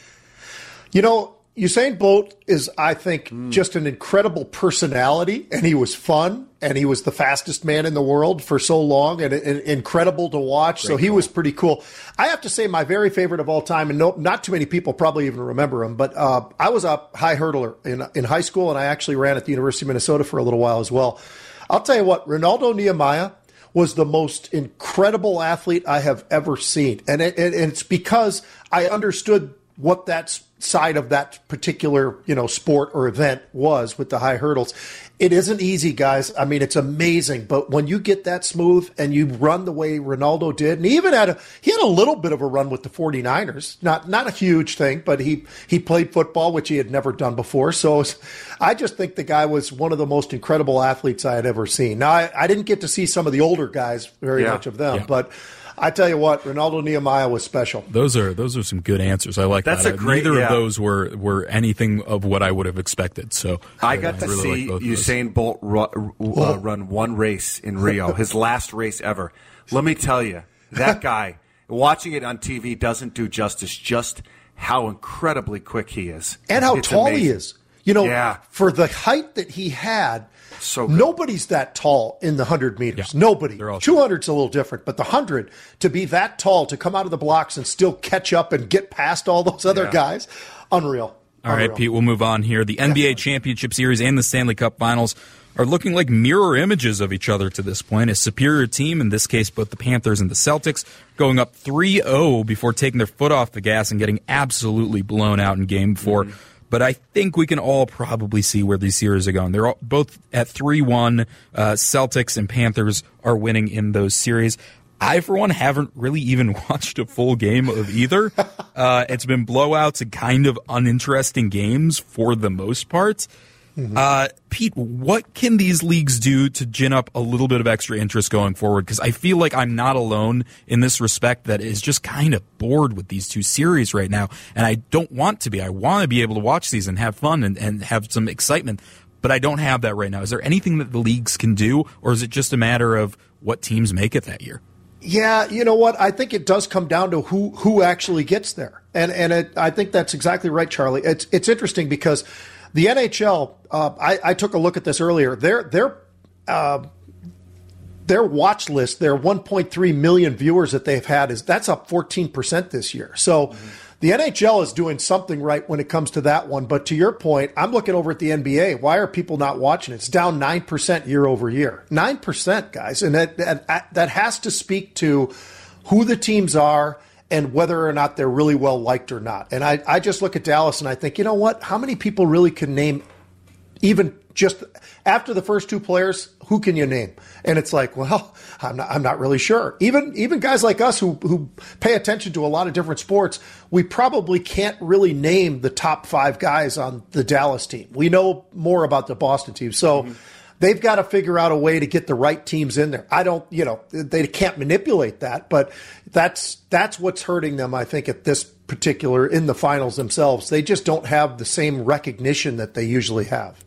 Usain Bolt is, I think, just an incredible personality, and he was fun, and he was the fastest man in the world for so long, and incredible to watch. Great, so he was pretty cool. I have to say my very favorite of all time, and not too many people probably even remember him, but I was a high hurdler in high school, and I actually ran at the University of Minnesota for a little while as well. I'll tell you what, Ronaldo Nehemiah was the most incredible athlete I have ever seen, and it's because I understood what that side of that particular, sport or event was with the high hurdles. It isn't easy, guys. I mean, it's amazing. But when you get that smooth and you run the way Ronaldo did, and he even had a little bit of a run with the 49ers, not a huge thing, but he played football, which he had never done before. So I just think the guy was one of the most incredible athletes I had ever seen. Now, I didn't get to see some of the older guys, much of them, but I tell you what, Ronaldo Nehemiah was special. Those are some good answers. I like that. Neither of those were anything of what I would have expected. So I got to see Usain Bolt run one race in Rio, his last race ever. Let me tell you, that guy, watching it on TV doesn't do justice just how incredibly quick he is. And how tall he is. For the height that he had, so good. Nobody's that tall in the 100 meters. Yeah. Nobody. 200's a little different, but the 100, to be that tall, to come out of the blocks and still catch up and get past all those other guys, unreal. All right, Pete, we'll move on here. The NBA Championship Series and the Stanley Cup Finals are looking like mirror images of each other to this point. A superior team, in this case both the Panthers and the Celtics, going up 3-0 before taking their foot off the gas and getting absolutely blown out in Game 4. Mm-hmm. But I think we can all probably see where these series are going. They're all, both at 3-1. Celtics and Panthers are winning in those series. I, for one, haven't really even watched a full game of either. It's been blowouts and kind of uninteresting games for the most part. Mm-hmm. Pete, what can these leagues do to gin up a little bit of extra interest going forward? Because I feel like I'm not alone in this respect that is just kind of bored with these two series right now. And I don't want to be. I want to be able to watch these and have fun and have some excitement. But I don't have that right now. Is there anything that the leagues can do? Or is it just a matter of what teams make it that year? Yeah, you know what? I think it does come down to who actually gets there. And I think that's exactly right, Charlie. It's interesting because the NHL, I took a look at this earlier. Their watch list, their 1.3 million viewers that they've had, that's up 14% this year. So the NHL is doing something right when it comes to that one. But to your point, I'm looking over at the NBA. Why are people not watching it? It's down 9% year over year. 9%, guys. And that has to speak to who the teams are and whether or not they're really well liked or not. And I just look at Dallas and I think, you know what? How many people really can name even Just after the first two players, who can you name? And it's like, well, I'm not really sure. Even guys like us who pay attention to a lot of different sports, we probably can't really name the top 5 guys on the Dallas team. We know more about the Boston team. So they've got to figure out a way to get the right teams in there. They can't manipulate that, but that's what's hurting them, I think, at this particular, in the finals themselves. They just don't have the same recognition that they usually have.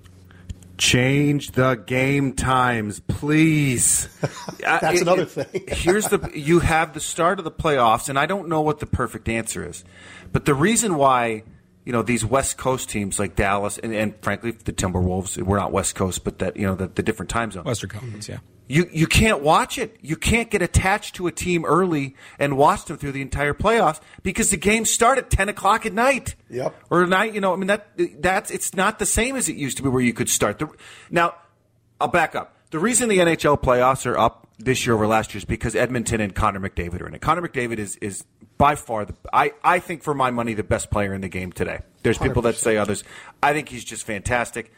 Change the game times, please. That's another thing. You have the start of the playoffs, and I don't know what the perfect answer is. But the reason why, these West Coast teams like Dallas and frankly the Timberwolves, we're not West Coast, but that, the different time zones. Western Conference, yeah. You can't watch it. You can't get attached to a team early and watch them through the entire playoffs because the games start at 10 o'clock at night. Yep. Or at night, it's not the same as it used to be where you could start. Now, I'll back up. The reason the NHL playoffs are up this year over last year is because Edmonton and Connor McDavid are in it. Connor McDavid is by far, I think for my money, the best player in the game today. There's people 100%. That say others. I think he's just fantastic.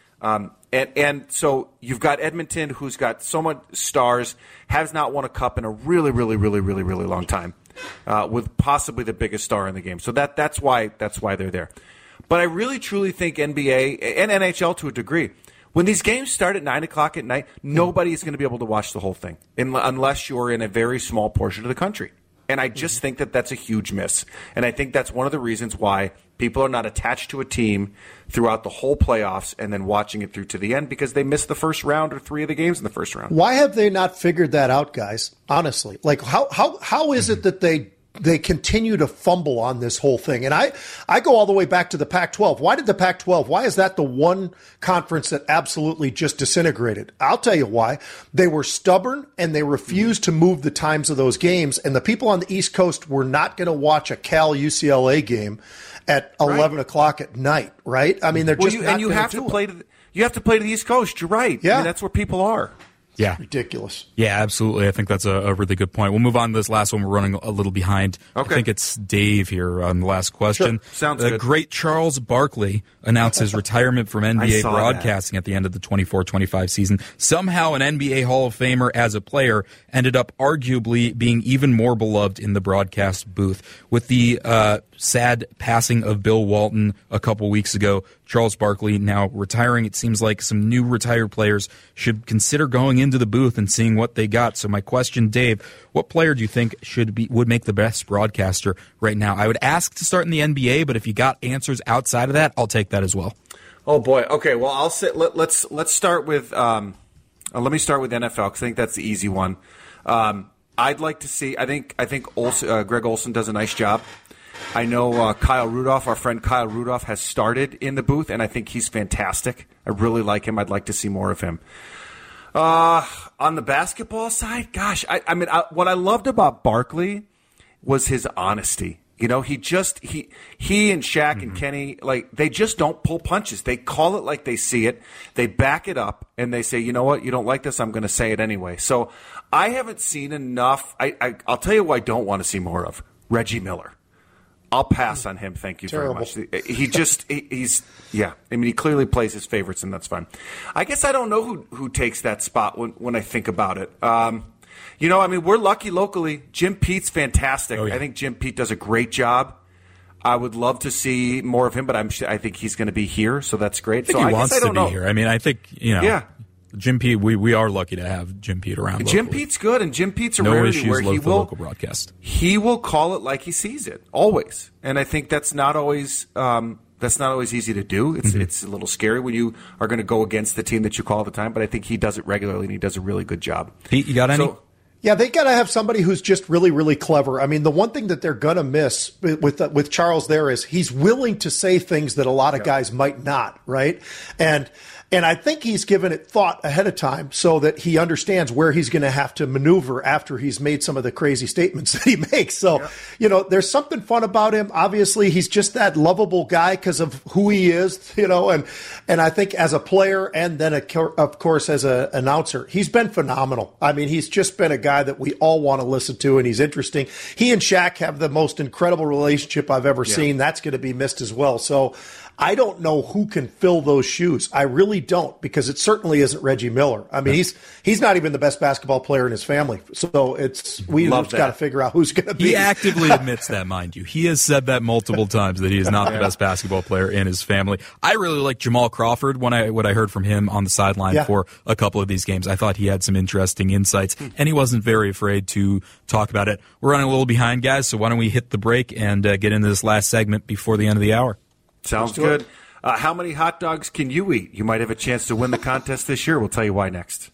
And so you've got Edmonton, who's got so much stars, has not won a cup in a really, really, really, really, really long time, with possibly the biggest star in the game. So that's why they're there. But I really, truly think NBA and NHL to a degree, when these games start at 9 o'clock at night, nobody is going to be able to watch the whole thing unless you're in a very small portion of the country. And I just think that that's a huge miss. And I think that's one of the reasons why people are not attached to a team throughout the whole playoffs and then watching it through to the end because they missed the first round or 3 of the games in the first round. Why have they not figured that out, guys? Honestly, like how is it that they continue to fumble on this whole thing? And I go all the way back to the Pac-12. Why did the Pac-12? Why is that the one conference that absolutely just disintegrated? I'll tell you why. They were stubborn and they refused to move the times of those games. And the people on the East Coast were not going to watch a Cal UCLA game at 11 o'clock at night, right? I mean, they're just not and you have to play you have to play to the East Coast. You're right. Yeah. I mean, that's where people are. Yeah. Ridiculous. Yeah, absolutely. I think that's a really good point. We'll move on to this last one. We're running a little behind. Okay. I think it's Dave here on the last question. Sure. Sounds good. The great Charles Barkley announced his retirement from NBA broadcasting at the end of the 24-25 season. Somehow an NBA Hall of Famer as a player ended up arguably being even more beloved in the broadcast booth. With the sad passing of Bill Walton a couple weeks ago, Charles Barkley now retiring. It seems like some new retired players should consider going into the booth and seeing what they got. So my question, Dave, what player do you think would make the best broadcaster right now? I would ask to start in the NBA, but if you got answers outside of that, I'll take that as well. Oh boy. Okay. Well, I'll say let's start with let me start with NFL because I think that's the easy one. I'd like to see. I think Greg Olsen does a nice job. I know Kyle Rudolph, our friend Kyle Rudolph, has started in the booth, and I think he's fantastic. I really like him. I'd like to see more of him. On the basketball side, gosh, I mean, what I loved about Barkley was his honesty. You know, he and Shaq and Kenny, like, they just don't pull punches. They call it like they see it. They back it up, and they say, you know what, you don't like this, I'm going to say it anyway. So I haven't seen enough. I'll tell you who I don't want to see more of, Reggie Miller. I'll pass on him. Thank you very much. He's I mean, he clearly plays his favorites, and that's fine. I guess I don't know who takes that spot when I think about it. You know, I mean, we're lucky locally. Jim Pete's fantastic. Oh, yeah. I think Jim Pete does a great job. I would love to see more of him, but I think he's going to be here, so that's great. I think he wants to be here. I mean, I think, Yeah. Jim Pete, we are lucky to have Jim Pete around. Jim Pete's good, and Jim Pete's a rarity where he will local broadcast. He will call it like he sees it, always, and I think that's not always easy to do. It's a little scary when you are going to go against the team that you call all the time, but I think he does it regularly, and he does a really good job. Pete, you got any? Yeah, they got to have somebody who's just really, really clever. I mean, the one thing that they're going to miss with Charles there is he's willing to say things that a lot of guys might not, right? And I think he's given it thought ahead of time so that he understands where he's going to have to maneuver after he's made some of the crazy statements that he makes. So, you know, there's something fun about him. Obviously, he's just that lovable guy because of who he is, you know, and I think as a player and then, of course, as an announcer, he's been phenomenal. I mean, he's just been a guy that we all want to listen to, and he's interesting. He and Shaq have the most incredible relationship I've ever seen. That's going to be missed as well. So I don't know who can fill those shoes. I really don't, because it certainly isn't Reggie Miller. I mean, he's not even the best basketball player in his family. So we've got to figure out who's going to be. He actively admits that, mind you. He has said that multiple times, that he is not the best basketball player in his family. I really like Jamal Crawford. What I heard from him on the sideline for a couple of these games, I thought he had some interesting insights, and he wasn't very afraid to talk about it. We're running a little behind, guys, so why don't we hit the break and get into this last segment before the end of the hour? Sounds good. How many hot dogs can you eat? You might have a chance to win the contest this year. We'll tell you why next.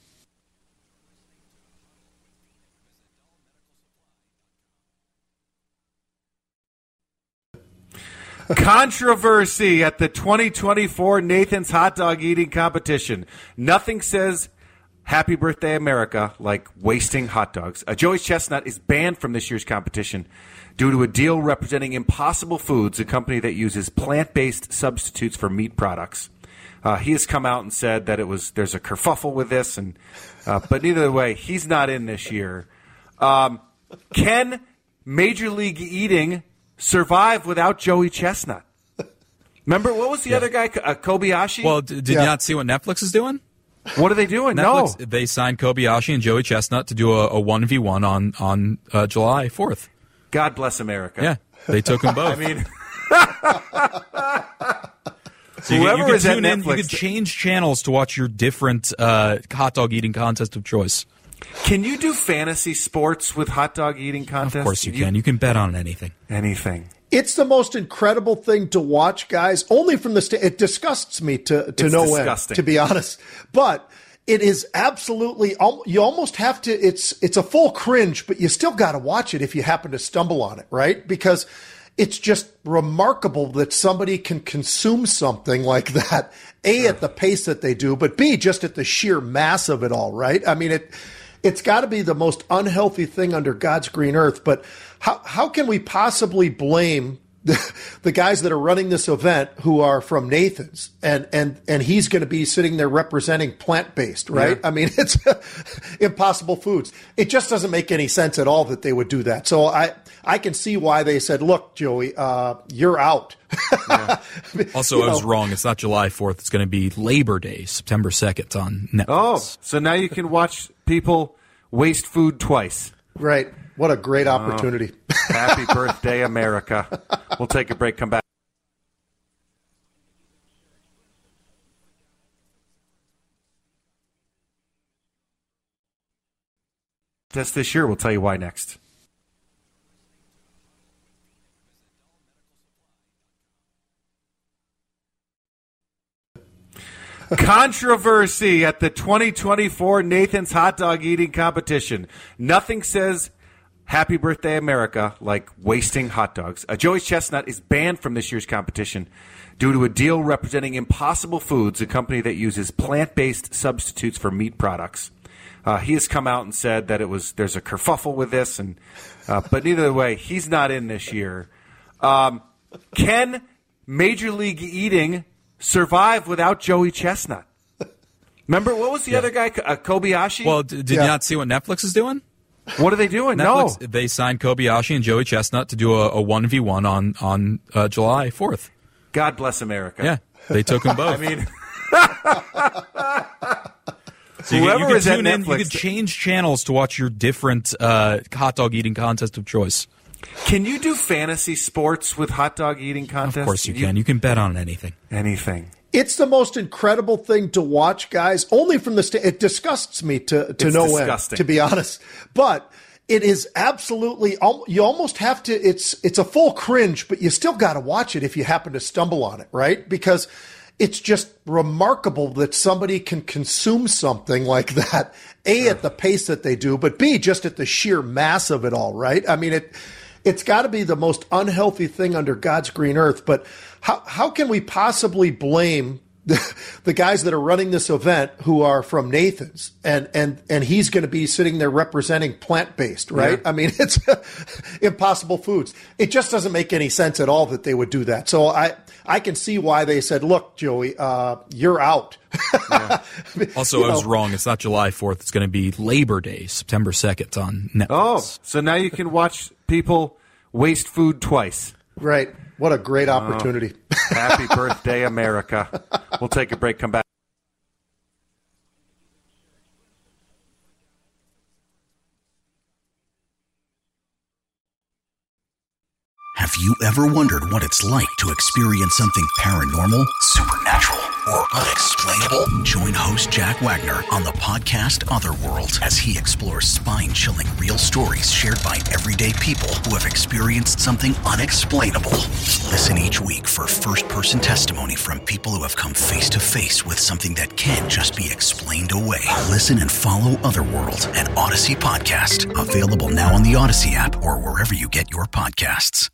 Controversy at the 2024 Nathan's Hot Dog Eating Competition. Nothing says Happy Birthday America like wasting hot dogs. Joey Chestnut is banned from this year's competition due to a deal representing Impossible Foods, a company that uses plant-based substitutes for meat products. He has come out and said that there's a kerfuffle with this, but either way, he's not in this year. Can Major League Eating survive without Joey Chestnut? Remember, what was the other guy, Kobayashi? Well, did you not see what Netflix is doing? What are they doing? Netflix, No. They signed Kobayashi and Joey Chestnut to do a 1v1 on July 4th. God bless America. Yeah, they took them both. I mean, so whoever you could is at tune in, Netflix, you could change channels to watch your different hot dog eating contest of choice. can you do fantasy sports with hot dog eating contests? Of course you can. You can bet on anything. Anything. It's the most incredible thing to watch, guys. Only from the it disgusts me to no disgusting. end, to be honest. But it is absolutely. You almost have to. It's a full cringe, but you still got to watch it if you happen to stumble on it, right? Because it's just remarkable that somebody can consume something like that. A, at the pace that they do, but B, just at the sheer mass of it all, right? I mean, it's got to be the most unhealthy thing under God's green earth. But how can we possibly blame the guys that are running this event who are from Nathan's and he's going to be sitting there representing plant-based, right? Yeah. I mean, it's Impossible Foods. It just doesn't make any sense at all that they would do that. So I can see why they said, look, Joey, you're out. Yeah. Also, I was wrong. It's not July 4th. It's going to be Labor Day, September 2nd on Netflix. Oh, so now you can watch people waste food twice. Right. What a great opportunity. Happy birthday, America. We'll take a break, come back. This year, we'll tell you why next. Controversy at the 2024 Nathan's Hot Dog Eating Competition. Nothing says Happy Birthday America like wasting hot dogs. Joey Chestnut is banned from this year's competition due to a deal representing Impossible Foods, a company that uses plant-based substitutes for meat products. He has come out and said that there's a kerfuffle with this, but either way, he's not in this year. Can Major League Eating survive without Joey Chestnut? Remember, what was the other guy, Kobayashi? Well, did you not see what Netflix is doing? What are they doing? Netflix, No. They signed Kobayashi and Joey Chestnut to do a 1v1 on July 4th. God bless America. Yeah, they took them both. I mean, so whoever you could is at tune in, Netflix, you could change channels to watch your different hot dog eating contest of choice. can you do fantasy sports with hot dog eating contests? Of course you can. You can bet on anything. Anything. It's the most incredible thing to watch, guys. Only from the it disgusts me to no disgusting. end, to be honest. But it is absolutely. You almost have to. It's a full cringe, but you still got to watch it if you happen to stumble on it, right? Because it's just remarkable that somebody can consume something like that. A, at the pace that they do, but B, just at the sheer mass of it all, right? I mean, it's got to be the most unhealthy thing under God's green earth. But how can we possibly blame the guys that are running this event who are from Nathan's and he's going to be sitting there representing plant-based, right? Yeah. I mean, it's Impossible Foods. It just doesn't make any sense at all that they would do that. So I can see why they said, look, Joey, you're out. Yeah. Also, I was wrong. It's not July 4th. It's going to be Labor Day, September 2nd on Netflix. Oh, so now you can watch people waste food twice. Right. What a great opportunity. Happy birthday, America. We'll take a break, come back. Have you ever wondered what it's like to experience something paranormal, supernatural, or unexplainable? Join host Jack Wagner on the podcast Otherworld as he explores spine-chilling real stories shared by everyday people who have experienced something unexplainable. Listen each week for first-person testimony from people who have come face-to-face with something that can't just be explained away. Listen and follow Otherworld, an Odyssey podcast. Available now on the Odyssey app or wherever you get your podcasts.